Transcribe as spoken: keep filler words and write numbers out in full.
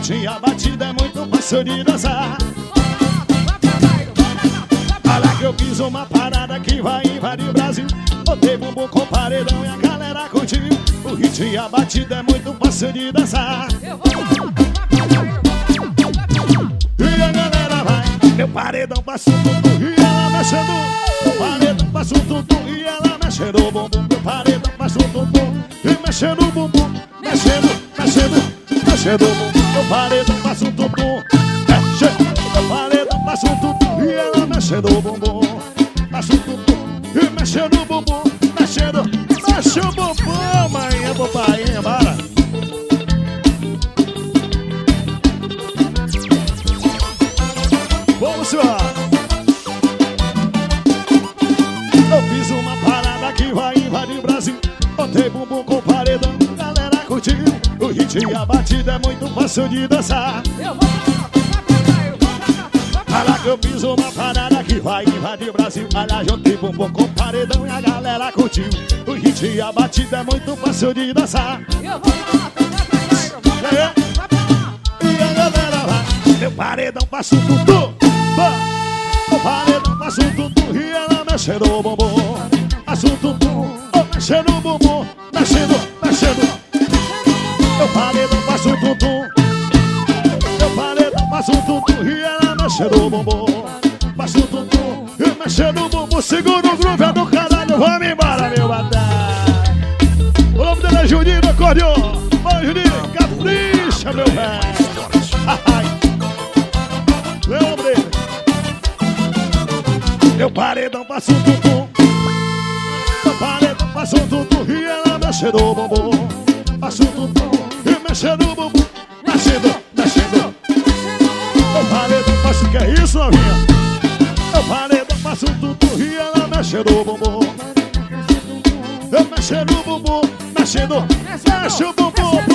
ritmo, a batida é muito fácil de dançar. Olha que eu fiz uma parada que vai invadir o Brasil. Botei bumbum com paredão e a galera curtiu. O ritmo e a batida é muito fácil de dançar. E a galera vai. Meu paredão passa um tutu e ela mexendo. Meu paredão passa um tutu e ela mexendo o bumbum. Meu paredão passa um tutu e mexendo o bumbum. Mexendo, mexendo, mexendo o bumbum. Meu paredão passa um tutu. Mexendo. Meu paredão passa um tutu e ela mexendo o bumbum. Passa um tutu e mexendo o bumbum. Mexendo, mexe o bumbum. Mãe, é papai, bora. Vamos lá. Eu fiz uma parada que vai invadir o Brasil. Botei bumbum com paredão, galera curtiu. O ritmo e a batida é muito fácil de dançar. Olha que eu fiz uma parada que vai invadir o Brasil. Olha, joguei bumbum com paredão e a galera curtiu. O ritmo e a batida é muito fácil de dançar. É. E a galera vai. Meu paredão passa um tutu. O paredão passa um tutu e ela mexendo o bumbum. Passa um tutu, oh, mexendo o bumbum. Mexendo, mexendo. Meu paredão passa um tutu. Meu paredão passa um tutu e ela mexendo o bumbum. Passa um tutu e mexendo o bumbum. Segura o groove é do caralho, vamos embora, meu batalha. O nome dele é Juninho do acordeon. Vai, Juninho, capricha, meu velho. Lembre. Meu paredão passa um tutu. Meu paredão passa um tutu e ela mexendo o bumbum. Passa um tutu e mexendo o bumbum. Mexendo, mexendo. Meu paredão passa o que é isso, novinha? Meu paredão passa um tutu e ela mexendo o bumbum. Eu mexendo o bumbum, mexendo, mexe o bumbum.